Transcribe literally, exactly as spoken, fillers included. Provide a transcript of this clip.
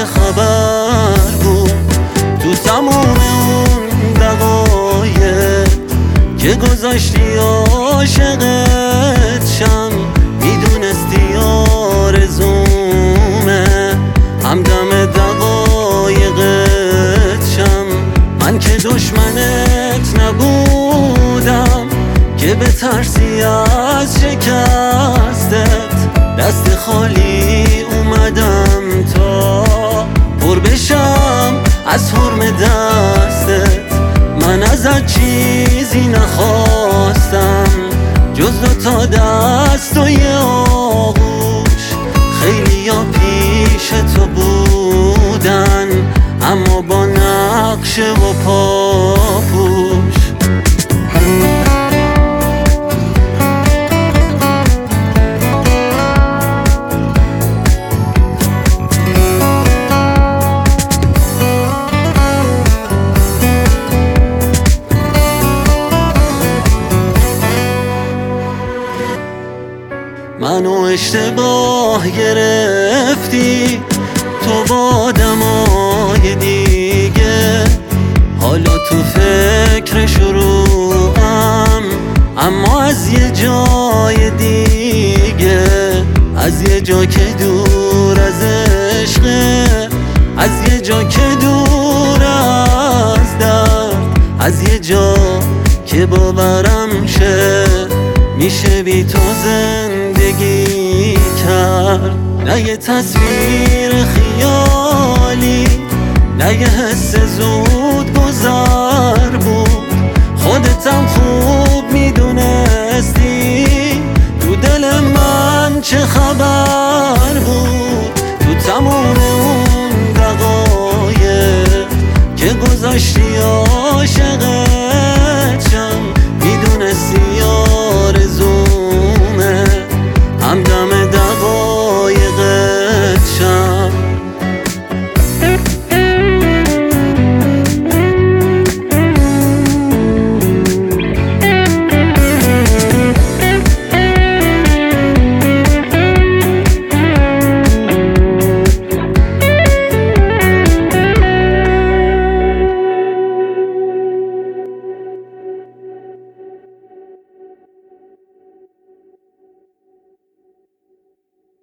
خبر بود تو تموم اون دقایق که گذاشتی عاشقت شم. میدونستی آرزومه همدم دقایقت شم. من که دشمنت نبودم که به ترسی از شکستت دست خالی اومدم تا پر بشم از حرم دستت. من ازت چیزی نخواستم جز دو تا دست و یه آغوش. خیلی یا پیش تو بودن اما با نقشه و پاپوش. منو اشتباه گرفتی تو با آدمای دیگه. حالا تو فکر شروعم اما از یه جای دیگه. از یه جا که دور از عشقه، از یه جا که دور از درد، از یه جا که باورم شه میشه بی تو زندگی کرد. نه یه تصویر خیالی، نه یه حس زود گذر بود. خودتم خوب میدونستی تو دل من چه خبر بود. تو تموم اون دقایق که گذاشتی عاشقت